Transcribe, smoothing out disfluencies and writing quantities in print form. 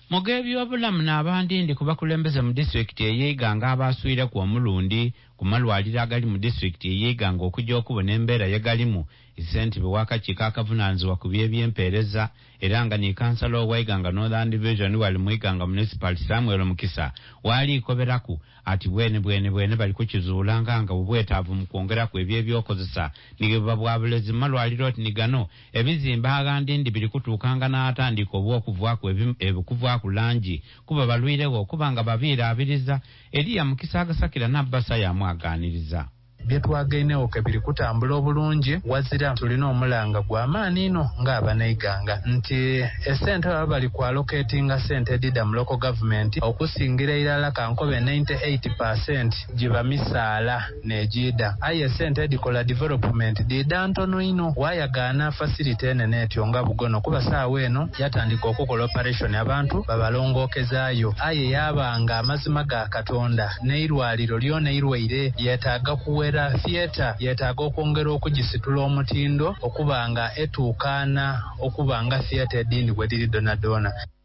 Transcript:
Mugebyobulamu n'abandindi kubakulembeze mu disitulikiti eYiga nga abasuire ku omulundi ku malwaliro agali mu disitulikiti eYiga nga okujja okubona embeera yegalimu isentebe w'akakiiko akavunaanyizibwa ku by'ebyempeereza era nga ni kansala ow'Iga nga Northern Division wali mu Iga nga Municipal Samuel Mukisa wali ikoberaku ati bwene bali kukizuula nga bubwetaavu mu kwongeraku eby'ebyokozesa nigeba bwa bulezi malwaliro oti ni gano ebizimba agandindi biri kutuukanga n'atandika obw'okuvwa ku langi kuba balwirewo okuba nga babiiraabiriza Eliya Mukisa agasakira n'abbasa yamwaganiriza. Byetwagainewo ke biri kutambula obulungi wazira tulina omulanga gw'amaani ino ng'abannaiganga nti esente baba bali ku allocatinga sente edida mu local government okusingira irala kankobe 98% giba misaala negida aye esente edikola development dida ntono ino wayagaana facility enene etyo nga bugono kuba saawa eno yatandika okukola operation abantu babalongookezaayo aye yabanga amazima ga Katonda n'eirwaliro lyona irwaire yetaaga kuwera theatre yetaaga okwongera okugisitula omutindo okubanga etuukaana okubanga theatre edindi bwe liri donadona.